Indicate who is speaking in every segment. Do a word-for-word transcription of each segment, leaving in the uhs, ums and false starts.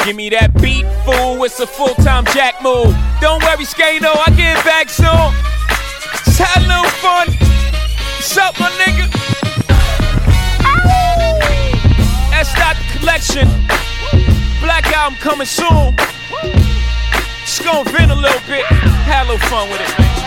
Speaker 1: Give me that beat, fool, it's a full-time jack move. Don't worry, Skano, I get back soon. Just had a little fun. What's up, my nigga? That's not the collection. Black album coming soon. Just gonna vent a little bit. Had a little fun with it, man.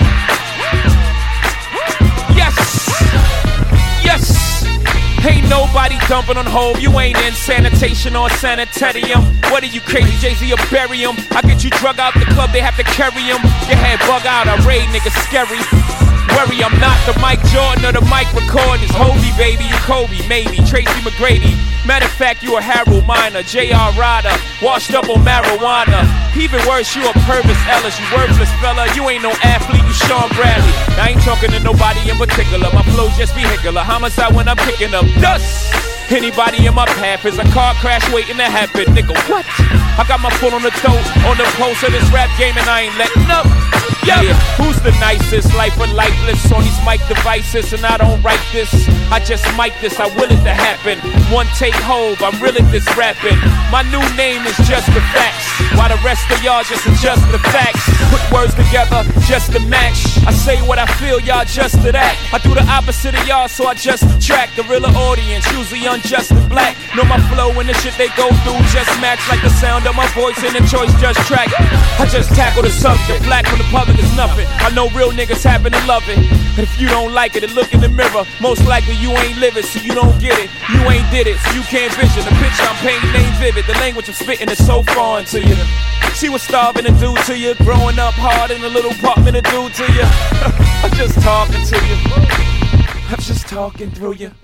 Speaker 1: Yes. Yes. Ain't nobody dumping on Hov. You ain't in sanitation or sanitarium. What are you, crazy, Jay-Z, or bury him? I get you drug out the club, they have to carry him. Your head bug out, I raid, nigga, scary. Worry, I'm not the Mike Jordan or the Mike McCord. It's Hovey, baby, you Kobe, maybe Tracy McGrady. Matter of fact, you a Harold Miner, J R Ryder, washed up on marijuana. Even worse, you a Purvis Ellis, you worthless fella. You ain't no athlete, you Sean Bradley. I ain't talking to nobody in particular. My flow just vehicular, homicide when I'm picking up dust. Anybody in my path is a car crash waiting to happen, nigga, what? I got my foot on the throat, on the pulse of this rap game and I ain't letting up. Yeah, who's the nicest? Life or lifeless on these mic devices, and I don't write this. I just mic this, I will it to happen. One take Hov, I'm real at this rapping. My new name is Just the Facts, while the rest of y'all just adjust the facts. Put words together just to match. I say what I feel, y'all just to that. I do the opposite of y'all, so I just attract the realer audience, usually unjust and black. Know my flow and the shit they go through just match like the sound of my voice in the choice just track. I just tackle the subject, black from the public is nothing. I know real niggas happen to love it. But if you don't like it and look in the mirror, most likely you ain't live it, so you don't get it. You ain't did it, so you can't vision. The picture I'm painting ain't vivid. The language I'm spitting is so foreign to you. See what starving to do to you. Growing up hard in a little apartment to do to you. I'm just talking to you. I'm just talking through you.